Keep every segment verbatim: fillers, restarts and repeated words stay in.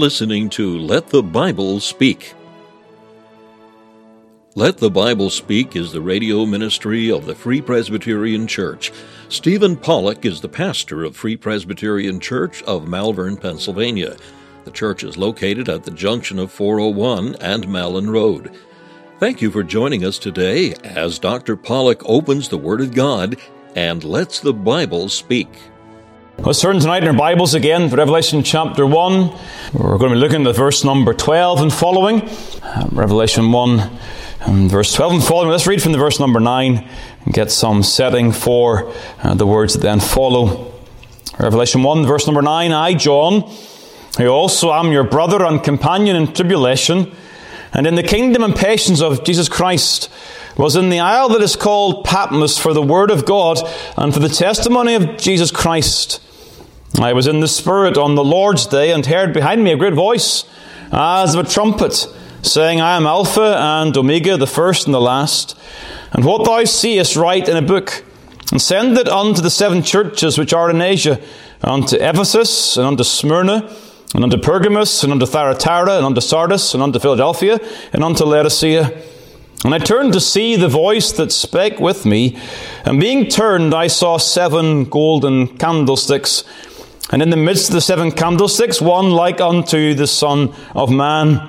listening to Let the Bible Speak. Let the Bible Speak is the radio ministry of the Free Presbyterian Church. Stephen Pollock is the pastor of Free Presbyterian Church of Malvern, Pennsylvania. The church is located at the junction of four oh one and Malin Road. Thank you for joining us today as Doctor Pollock opens the Word of God and lets the Bible speak. Let's turn tonight in our Bibles again to Revelation chapter one. We're going to be looking at verse number twelve and following. Uh, Revelation one and verse twelve and following. Let's read from the verse number nine and get some setting for uh, the words that then follow. Revelation one, verse number nine. I, John, who also am your brother and companion in tribulation, and in the kingdom and patience of Jesus Christ, was in the isle that is called Patmos for the word of God and for the testimony of Jesus Christ. I was in the Spirit on the Lord's day and heard behind me a great voice as of a trumpet, saying, I am Alpha and Omega, the first and the last. And what thou seest write in a book, and send it unto the seven churches which are in Asia, unto Ephesus, and unto Smyrna, and unto Pergamos, and unto Thyatira, and unto Sardis, and unto Philadelphia, and unto Laodicea. And I turned to see the voice that spake with me, and being turned I saw seven golden candlesticks, and in the midst of the seven candlesticks one like unto the Son of Man,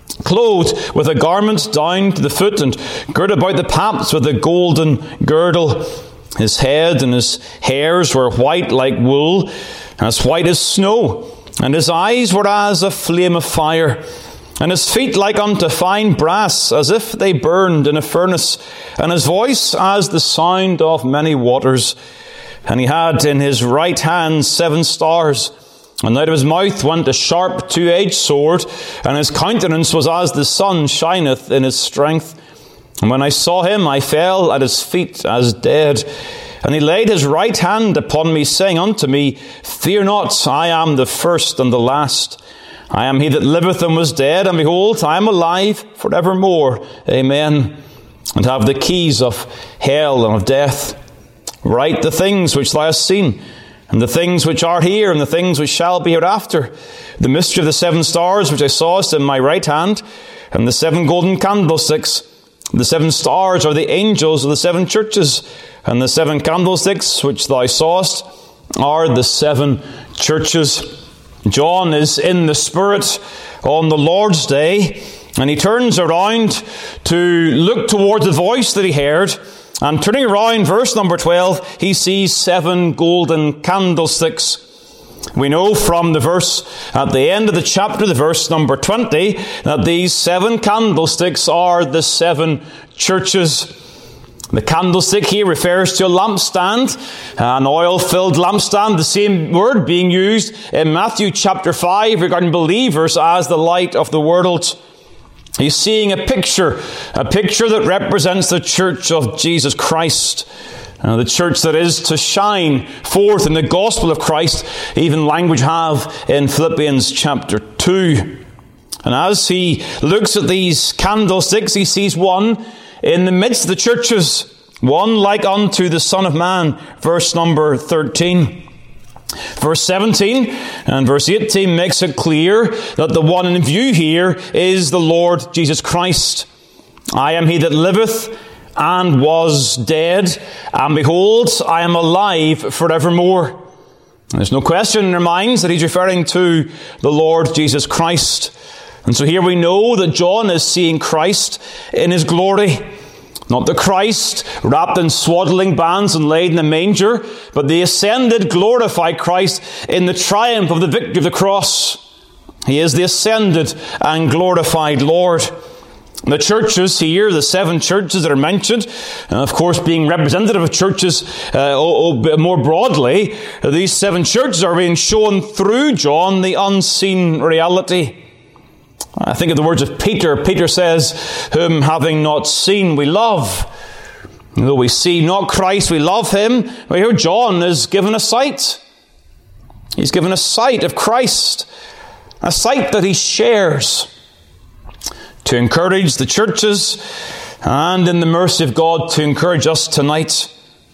clothed with a garment down to the foot, and girt about the paps with a golden girdle. His head and his hairs were white like wool, as white as snow, and his eyes were as a flame of fire. And his feet like unto fine brass, as if they burned in a furnace, and his voice as the sound of many waters. And he had in his right hand seven stars, and out of his mouth went a sharp two-edged sword, and his countenance was as the sun shineth in his strength. And when I saw him, I fell at his feet as dead. And he laid his right hand upon me, saying unto me, Fear not, I am the first and the last. I am he that liveth and was dead, and behold, I am alive for evermore. Amen. And have the keys of hell and of death. Write the things which thou hast seen, and the things which are here, and the things which shall be hereafter. The mystery of the seven stars which I sawest in my right hand, and the seven golden candlesticks. The seven stars are the angels of the seven churches, and the seven candlesticks which thou sawest are the seven churches. John is in the Spirit on the Lord's day, and he turns around to look towards the voice that he heard, and turning around, verse number twelve, he sees seven golden candlesticks. We know from the verse at the end of the chapter, the verse number twenty, that these seven candlesticks are the seven churches. The candlestick here refers to a lampstand, an oil-filled lampstand, the same word being used in Matthew chapter five regarding believers as the light of the world. He's seeing a picture, a picture that represents the church of Jesus Christ, uh, the church that is to shine forth in the gospel of Christ, even language have in Philippians chapter two. And as he looks at these candlesticks, he sees one in the midst of the churches, one like unto the Son of Man, verse number thirteen. Verse seventeen and verse eighteen makes it clear that the one in view here is the Lord Jesus Christ. I am he that liveth and was dead, and behold, I am alive forevermore. There's no question in our minds that he's referring to the Lord Jesus Christ. And so here we know that John is seeing Christ in his glory. Not the Christ wrapped in swaddling bands and laid in a manger, but the ascended, glorified Christ in the triumph of the victory of the cross. He is the ascended and glorified Lord. The churches here, the seven churches that are mentioned, and of course being representative of churches uh, more broadly, these seven churches are being shown through John the unseen reality. I think of the words of Peter. Peter says, whom having not seen we love. And though we see not Christ, we love him. Well, here John is given a sight. He's given a sight of Christ. A sight that he shares to encourage the churches and in the mercy of God to encourage us tonight.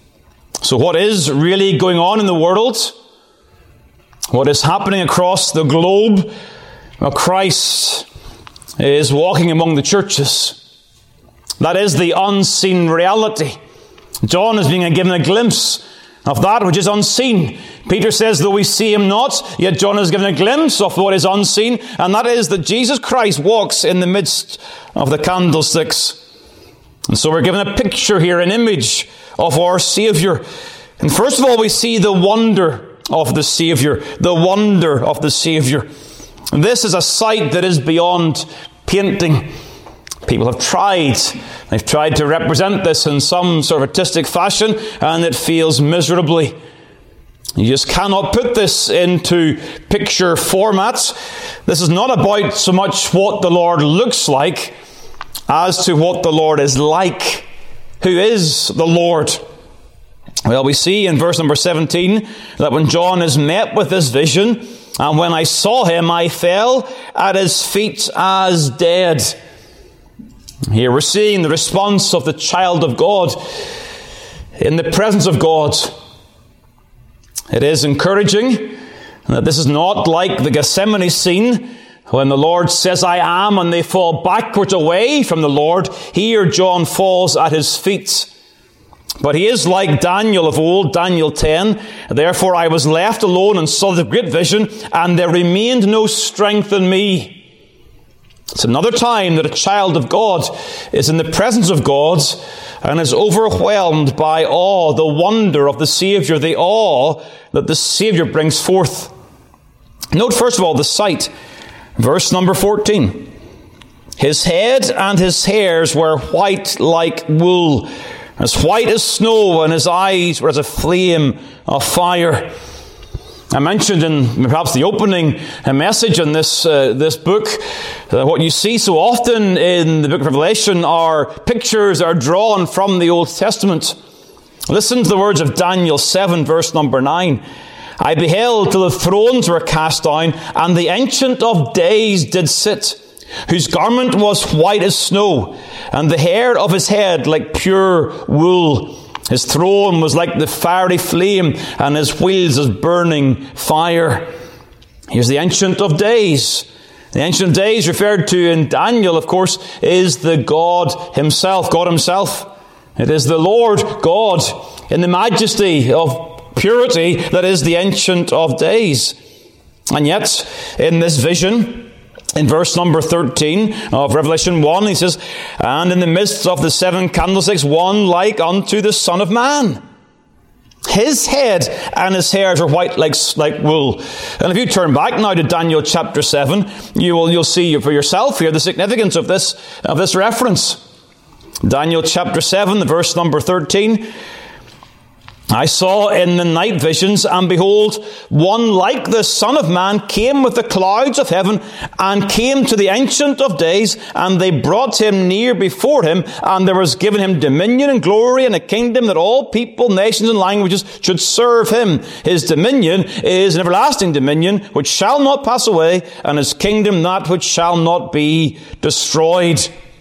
So what is really going on in the world? What is happening across the globe? Well, Christ is walking among the churches. That is the unseen reality. John is being given a glimpse of that which is unseen. Peter says, though we see him not, yet John is given a glimpse of what is unseen, and that is that Jesus Christ walks in the midst of the candlesticks. And so we're given a picture here, an image of our Saviour. And first of all, we see the wonder of the Saviour, the wonder of the Saviour. And this is a sight that is beyond painting. People have tried. They've tried to represent this in some sort of artistic fashion, and it fails miserably. You just cannot put this into picture formats. This is not about so much what the Lord looks like as to what the Lord is like. Who is the Lord? Well, we see in verse number seventeen that when John is met with this vision, and when I saw him, I fell at his feet as dead. Here we're seeing the response of the child of God in the presence of God. It is encouraging that this is not like the Gethsemane scene when the Lord says, I am, and they fall backwards away from the Lord. Here John falls at his feet. But he is like Daniel of old, Daniel ten. Therefore I was left alone and saw the great vision, and there remained no strength in me. It's another time that a child of God is in the presence of God and is overwhelmed by awe, the wonder of the Saviour, the awe that the Saviour brings forth. Note first of all the sight. Verse number fourteen. His head and his hairs were white like wool, as white as snow, and his eyes were as a flame of fire. I mentioned in perhaps the opening message in this uh, this book, uh, what you see so often in the book of Revelation are pictures that are drawn from the Old Testament. Listen to the words of Daniel seven, verse number nine. I beheld till the thrones were cast down, and the Ancient of Days did sit, whose garment was white as snow, and the hair of his head like pure wool. His throne was like the fiery flame, and his wheels as burning fire. Here's the Ancient of Days. The Ancient of Days referred to in Daniel, of course, is the God himself, God himself. It is the Lord God in the majesty of purity that is the Ancient of Days. And yet, in this vision, in verse number thirteen of Revelation one, he says, and in the midst of the seven candlesticks, one like unto the Son of Man. His head and his hairs are white like, like wool. And if you turn back now to Daniel chapter seven, you will, you'll see for yourself here the significance of this, of this reference. Daniel chapter seven, the verse number thirteen. I saw in the night visions, and behold, one like the Son of Man came with the clouds of heaven, and came to the Ancient of Days, and they brought him near before him, and there was given him dominion and glory and a kingdom that all people, nations, and languages should serve him. His dominion is an everlasting dominion which shall not pass away, and his kingdom that which shall not be destroyed.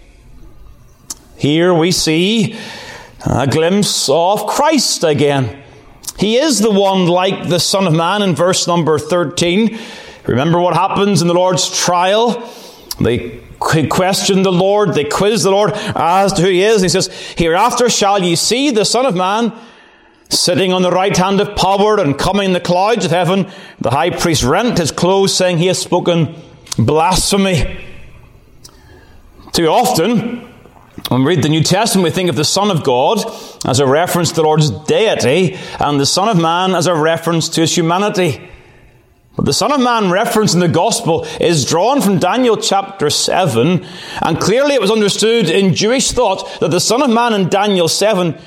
Here we see a glimpse of Christ again. He is the one like the Son of Man in verse number thirteen. Remember what happens in the Lord's trial? They question the Lord, they quiz the Lord as to who he is. He says, hereafter shall ye see the Son of Man sitting on the right hand of power and coming in the clouds of heaven. The high priest rent his clothes, saying, he has spoken blasphemy. Too often, when we read the New Testament, we think of the Son of God as a reference to the Lord's deity, and the Son of Man as a reference to his humanity. But the Son of Man reference in the Gospel is drawn from Daniel chapter seven, and clearly it was understood in Jewish thought that the Son of Man in Daniel seven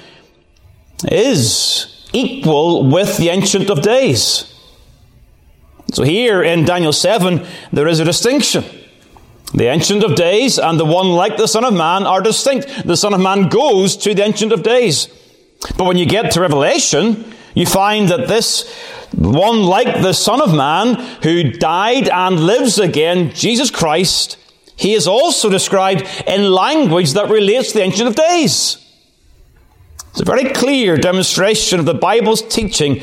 is equal with the Ancient of Days. So here in Daniel seven, there is a distinction. The Ancient of Days and the one like the Son of Man are distinct. The Son of Man goes to the Ancient of Days. But when you get to Revelation, you find that this one like the Son of Man, who died and lives again, Jesus Christ, he is also described in language that relates to the Ancient of Days. It's a very clear demonstration of the Bible's teaching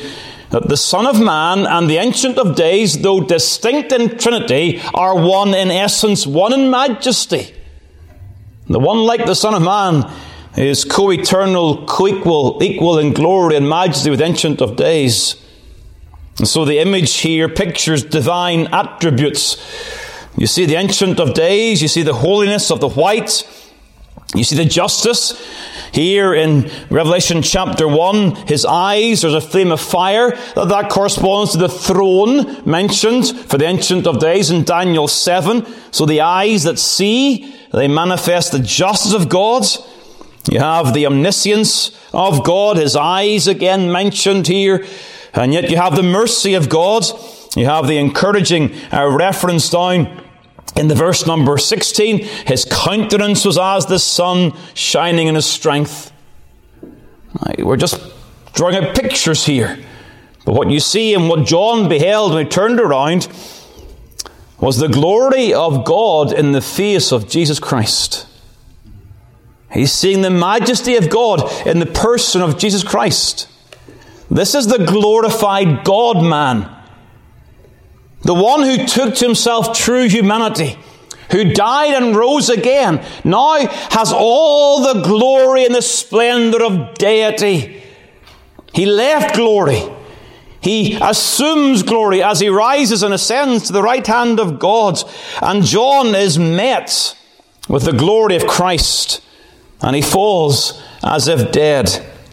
that the Son of Man and the Ancient of Days, though distinct in Trinity, are one in essence, one in majesty. The one like the Son of Man is co-eternal, co-equal, equal in glory and majesty with the Ancient of Days. And so the image here pictures divine attributes. You see the Ancient of Days, you see the holiness of the white, you see the justice. Here in Revelation chapter one, his eyes, there's a flame of fire. That, that corresponds to the throne mentioned for the Ancient of Days in Daniel seven. So the eyes that see, they manifest the justice of God. You have the omniscience of God, his eyes again mentioned here. And yet you have the mercy of God. You have the encouraging uh, reference down in the verse number sixteen. His countenance was as the sun shining in his strength. Right, we're just drawing out pictures here. But what you see and what John beheld when he turned around was the glory of God in the face of Jesus Christ. He's seeing the majesty of God in the person of Jesus Christ. This is the glorified God-man. The one who took to himself true humanity, who died and rose again, now has all the glory and the splendor of deity. He left glory. He assumes glory as he rises and ascends to the right hand of God. And John is met with the glory of Christ, and he falls as if dead.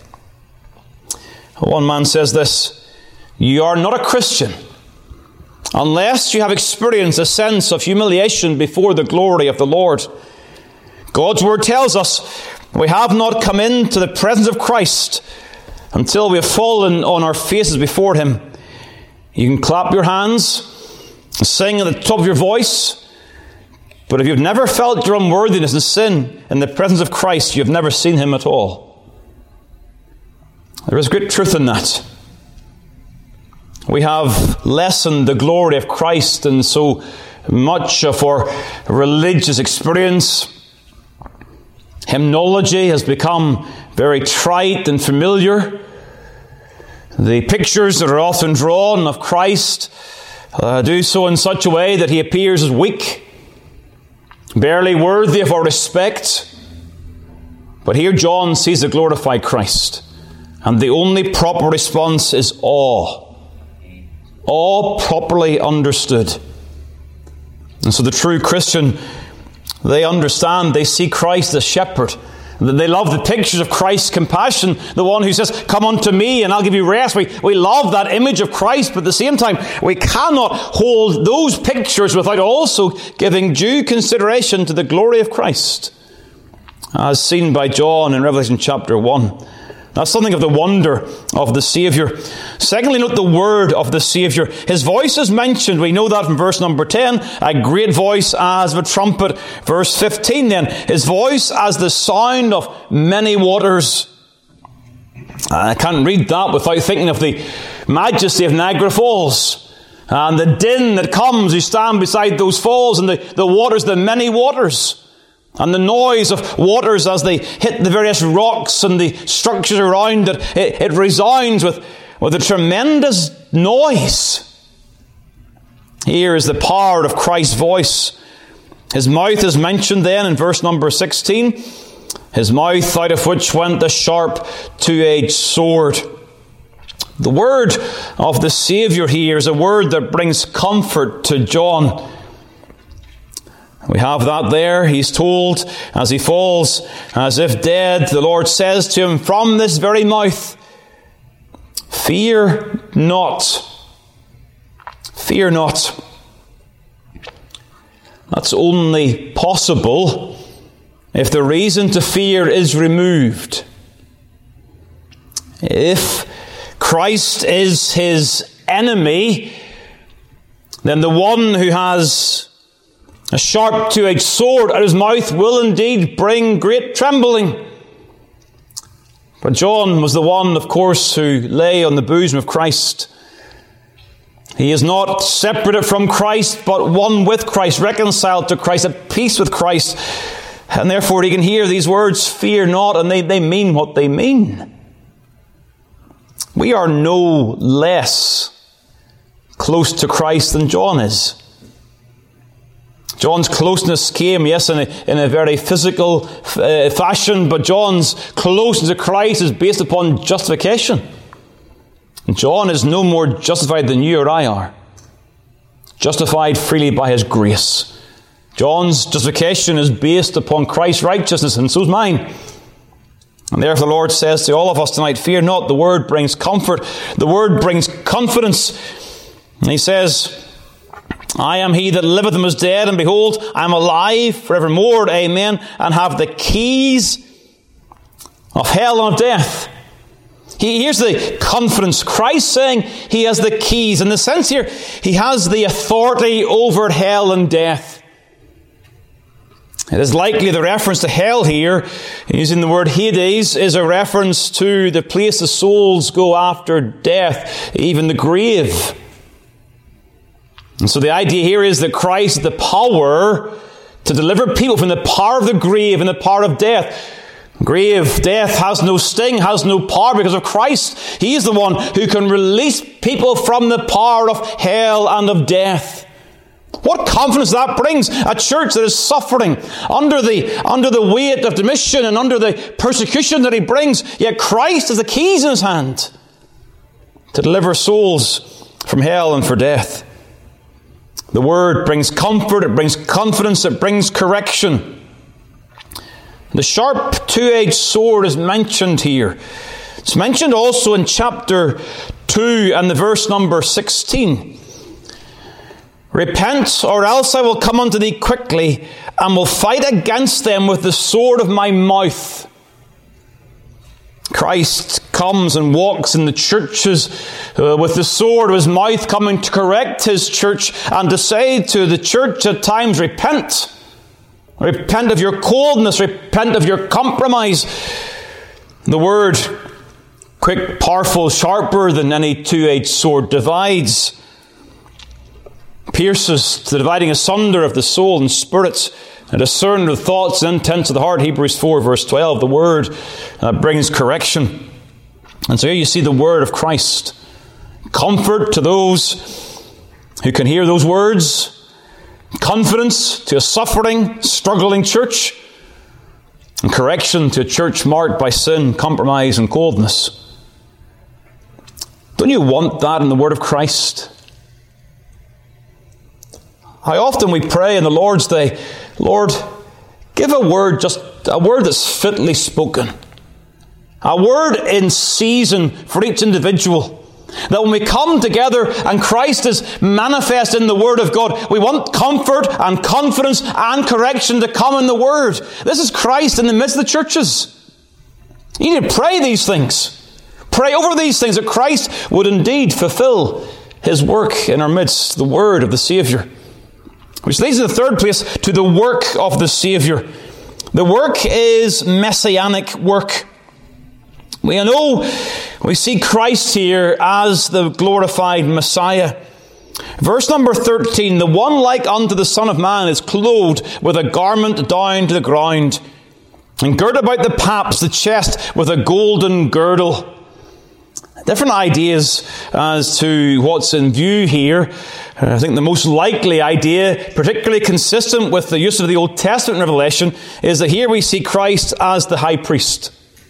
One man says this: you are not a Christian unless you have experienced a sense of humiliation before the glory of the Lord. God's word tells us we have not come into the presence of Christ until we have fallen on our faces before him. You can clap your hands, sing at the top of your voice, but if you've never felt your unworthiness and sin in the presence of Christ, you've never seen him at all. There is great truth in that. We have lessened the glory of Christ in so much of our religious experience. Hymnology has become very trite and familiar. The pictures that are often drawn of Christ uh, do so in such a way that he appears as weak, barely worthy of our respect. But here John sees the glorified Christ, and the only proper response is awe. All properly understood. And so the true Christian, they understand, they see Christ as shepherd. They love the pictures of Christ's compassion, the one who says, come unto me and I'll give you rest. We, we love that image of Christ, but at the same time, we cannot hold those pictures without also giving due consideration to the glory of Christ, as seen by John in Revelation chapter one. That's something of the wonder of the Saviour. Secondly, note the word of the Saviour. His voice is mentioned. We know that from verse number ten. A great voice as of a trumpet. Verse fifteen then. His voice as the sound of many waters. I can't read that without thinking of the majesty of Niagara Falls. And the din that comes. You stand beside those falls and the, the waters, the many waters. And the noise of waters as they hit the various rocks and the structures around it, it, it resounds with, with a tremendous noise. Here is the power of Christ's voice. His mouth is mentioned then in verse number sixteen. His mouth out of which went a sharp two-edged sword. The word of the Saviour here is a word that brings comfort to John. We have that there. He's told as he falls as if dead, the Lord says to him from this very mouth, fear not. Fear not. That's only possible if the reason to fear is removed. If Christ is his enemy, then the one who has a sharp two-edged sword at his mouth will indeed bring great trembling. But John was the one, of course, who lay on the bosom of Christ. He is not separated from Christ, but one with Christ, reconciled to Christ, at peace with Christ. And therefore he can hear these words, fear not, and they, they mean what they mean. We are no less close to Christ than John is. John's closeness came, yes, in a, in a very physical uh, fashion, but John's closeness to Christ is based upon justification. And John is no more justified than you or I are. Justified freely by his grace. John's justification is based upon Christ's righteousness, and so is mine. And therefore the Lord says to all of us tonight, fear not, the word brings comfort. The word brings confidence. And he says, I am he that liveth and was dead, and behold, I am alive forevermore, amen, and have the keys of hell and of death. He, here's the confidence. Christ saying he has the keys. In the sense here, he has the authority over hell and death. It is likely the reference to hell here, using the word Hades, is a reference to the place the souls go after death, even the grave. And so the idea here is that Christ has the power to deliver people from the power of the grave and the power of death. Grave, death has no sting, has no power because of Christ. He is the one who can release people from the power of hell and of death. What confidence that brings a church that is suffering under the, under the weight of Domitian and under the persecution that he brings, yet Christ has the keys in his hand to deliver souls from hell and for death. The word brings comfort, it brings confidence, it brings correction. The sharp two-edged sword is mentioned here. It's mentioned also in chapter two and the verse number sixteen. Repent, or else I will come unto thee quickly, and will fight against them with the sword of my mouth. Christ comes and walks in the churches uh, with the sword of his mouth, coming to correct his church and to say to the church at times, repent. Repent of your coldness. Repent of your compromise. The word, quick, powerful, sharper than any two-edged sword, divides, pierces to the dividing asunder of the soul and spirit, and discern the thoughts and intents of the heart. Hebrews four verse twelve. The word uh, brings correction. And so here you see the word of Christ. Comfort to those who can hear those words. Confidence to a suffering, struggling church. And correction to a church marked by sin, compromise, and coldness. Don't you want that in the word of Christ? How often we pray in the Lord's Day, Lord, give a word, just a word that's fitly spoken. A word in season for each individual. That when we come together and Christ is manifest in the Word of God, we want comfort and confidence and correction to come in the Word. This is Christ in the midst of the churches. You need to pray these things. Pray over these things that Christ would indeed fulfill his work in our midst, the Word of the Saviour. Which leads in the third place to the work of the Saviour. The work is messianic work. We know, we see Christ here as the glorified Messiah. Verse number thirteen, the one like unto the Son of Man is clothed with a garment down to the ground, and girt about the paps, the chest, with a golden girdle. Different ideas as to what's in view here. I think the most likely idea, particularly consistent with the use of the Old Testament Revelation, is that here we see Christ as the high priest.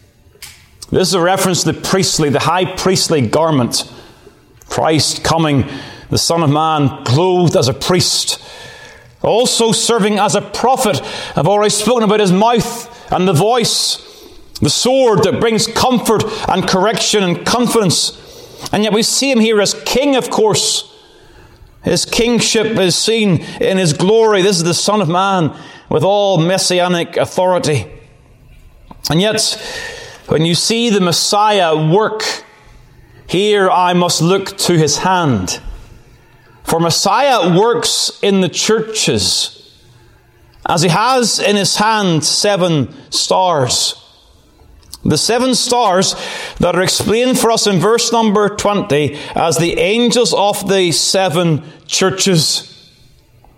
This is a reference to the priestly, the high priestly garment. Christ coming, the Son of Man, clothed as a priest. Also serving as a prophet. I've already spoken about his mouth and the voice. The sword that brings comfort and correction and confidence. And yet we see him here as king, of course. His kingship is seen in his glory. This is the Son of Man with all messianic authority. And yet, when you see the Messiah work, here I must look to his hand. For Messiah works in the churches, as he has in his hand seven stars. The seven stars that are explained for us in verse number twenty as the angels of the seven churches.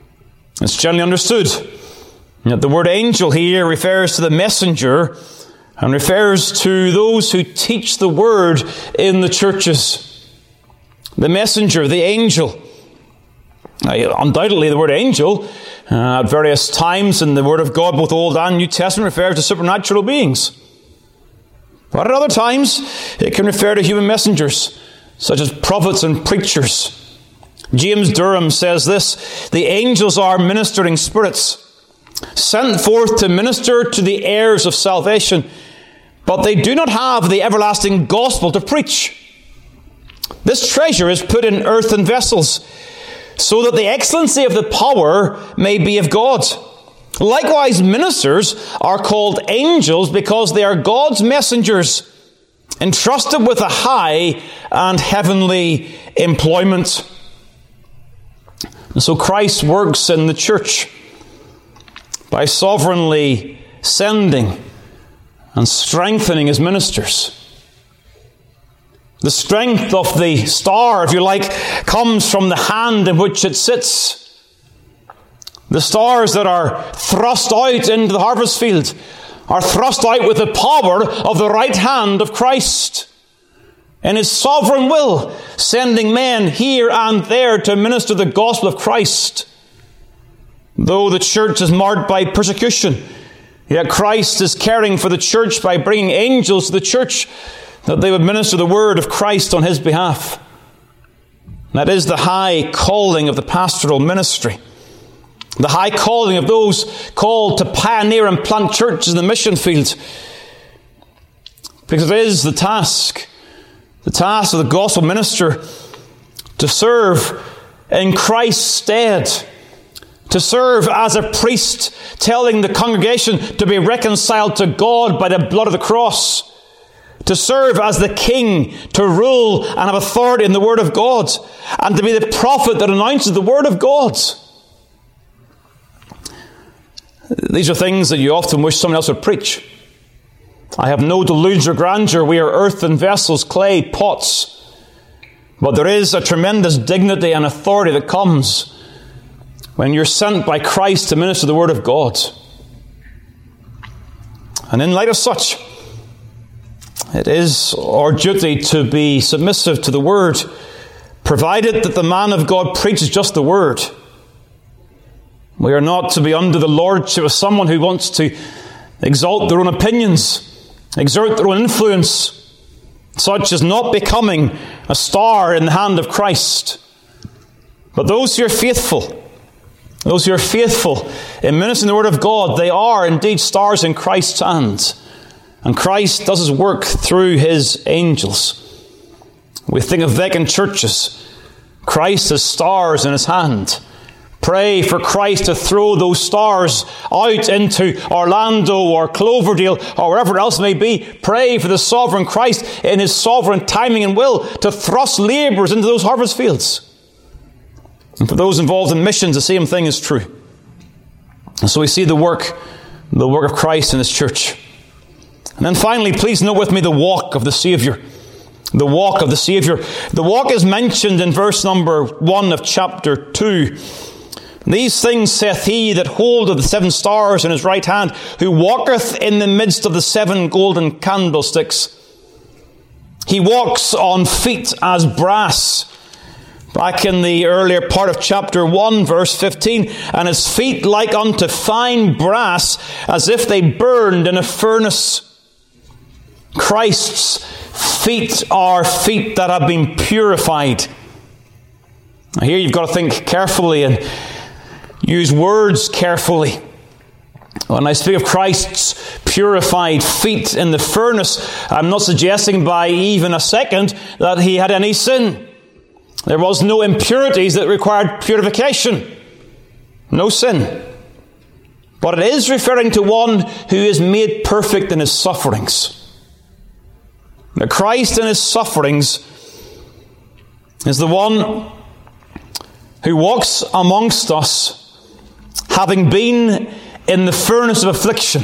It's generally understood that the word angel here refers to the messenger and refers to those who teach the word in the churches. The messenger, the angel. Now, undoubtedly, the word angel, uh, at various times in the Word of God, both Old and New Testament, refers to supernatural beings. But at other times, it can refer to human messengers, such as prophets and preachers. James Durham says this: the angels are ministering spirits, sent forth to minister to the heirs of salvation, but they do not have the everlasting gospel to preach. This treasure is put in earthen vessels, so that the excellency of the power may be of God. Likewise, ministers are called angels because they are God's messengers, entrusted with a high and heavenly employment. And so Christ works in the church by sovereignly sending and strengthening his ministers. The strength of the star, if you like, comes from the hand in which it sits. The stars that are thrust out into the harvest field are thrust out with the power of the right hand of Christ, in his sovereign will, sending men here and there to minister the gospel of Christ. Though the church is marred by persecution, yet Christ is caring for the church by bringing angels to the church that they would minister the word of Christ on his behalf. That is the high calling of the pastoral ministry. The high calling of those called to pioneer and plant churches in the mission field. Because it is the task, the task of the gospel minister to serve in Christ's stead, to serve as a priest, telling the congregation to be reconciled to God by the blood of the cross, to serve as the king, to rule and have authority in the word of God, and to be the prophet that announces the word of God. These are things that you often wish someone else would preach. I have no delusion or grandeur. We are earthen vessels, clay pots. But there is a tremendous dignity and authority that comes when you're sent by Christ to minister the word of God. And in light of such, it is our duty to be submissive to the word, provided that the man of God preaches just the word. We are not to be under the lordship of someone who wants to exalt their own opinions, exert their own influence. Such is not becoming a star in the hand of Christ. But those who are faithful, those who are faithful in ministering the word of God, they are indeed stars in Christ's hand. And Christ does his work through his angels. We think of vacant churches. Christ has stars in his hand. Pray for Christ to throw those stars out into Orlando or Cloverdale or wherever else it may be. Pray for the sovereign Christ in his sovereign timing and will to thrust labourers into those harvest fields. And for those involved in missions, the same thing is true. And so we see the work, the work of Christ in his church. And then finally, please note with me the walk of the Saviour. The walk of the Saviour. The walk is mentioned in verse number one of chapter two. These things saith he that holdeth the seven stars in his right hand, who walketh in the midst of the seven golden candlesticks. He walks on feet as brass. Back in the earlier part of chapter one, verse fifteen, and his feet like unto fine brass, as if they burned in a furnace. Christ's feet are feet that have been purified. Now here you've got to think carefully and use words carefully. When I speak of Christ's purified feet in the furnace, I'm not suggesting by even a second that he had any sin. There was no impurities that required purification. No sin. But it is referring to one who is made perfect in his sufferings. Now, Christ in his sufferings is the one who walks amongst us, having been in the furnace of affliction,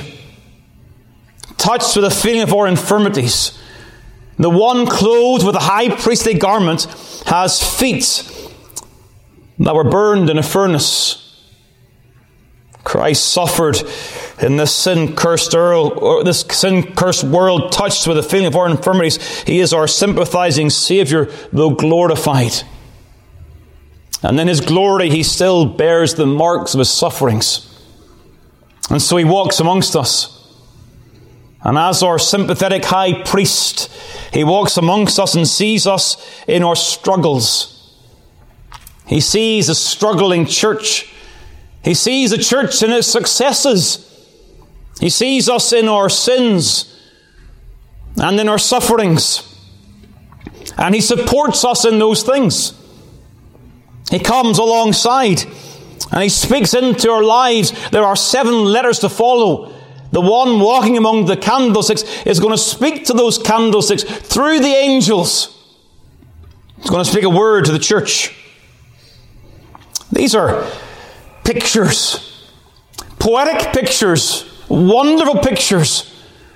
touched with the feeling of our infirmities. The one clothed with a high priestly garment has feet that were burned in a furnace. Christ suffered in this sin-cursed world, this sin-cursed world, touched with the feeling of our infirmities. He is our sympathizing Saviour, though glorified. And in His glory, He still bears the marks of His sufferings. And so He walks amongst us. And as our sympathetic high priest, He walks amongst us and sees us in our struggles. He sees a struggling church. He sees the church in its successes. He sees us in our sins and in our sufferings. And He supports us in those things. He comes alongside and He speaks into our lives. There are seven letters to follow. The one walking among the candlesticks is going to speak to those candlesticks through the angels. He's going to speak a word to the church. These are pictures, poetic pictures, wonderful pictures.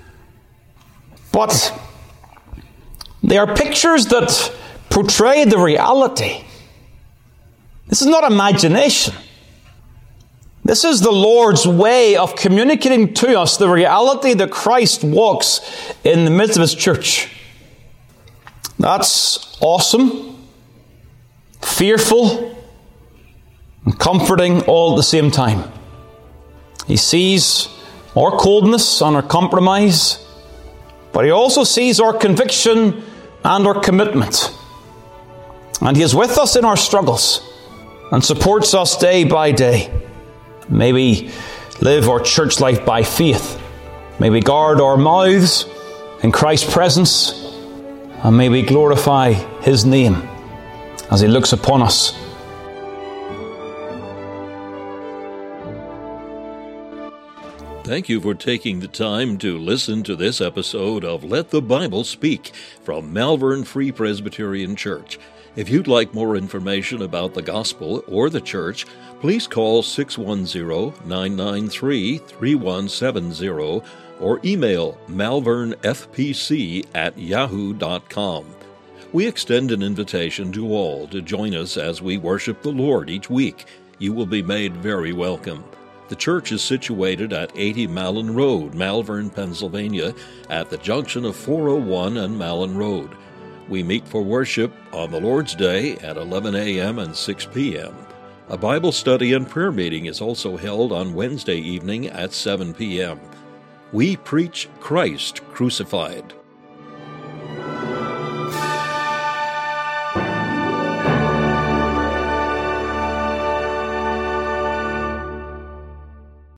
But they are pictures that portray the reality. This is not imagination. This is the Lord's way of communicating to us the reality that Christ walks in the midst of His church. That's awesome, fearful, and comforting all at the same time. He sees our coldness and our compromise, but He also sees our conviction and our commitment. And He is with us in our struggles and supports us day by day. May we live our church life by faith. May we guard our mouths in Christ's presence, and may we glorify His name as He looks upon us. Thank you for taking the time to listen to this episode of Let the Bible Speak from Malvern Free Presbyterian Church. If you'd like more information about the gospel or the church, please call six one zero, nine nine three, three one seven zero or email malvernfpc at yahoo dot com. We extend an invitation to all to join us as we worship the Lord each week. You will be made very welcome. The church is situated at eighty Malin Road, Malvern, Pennsylvania, at the junction of four oh one and Malin Road. We meet for worship on the Lord's Day at eleven a.m. and six p.m. A Bible study and prayer meeting is also held on Wednesday evening at seven p.m. We preach Christ crucified.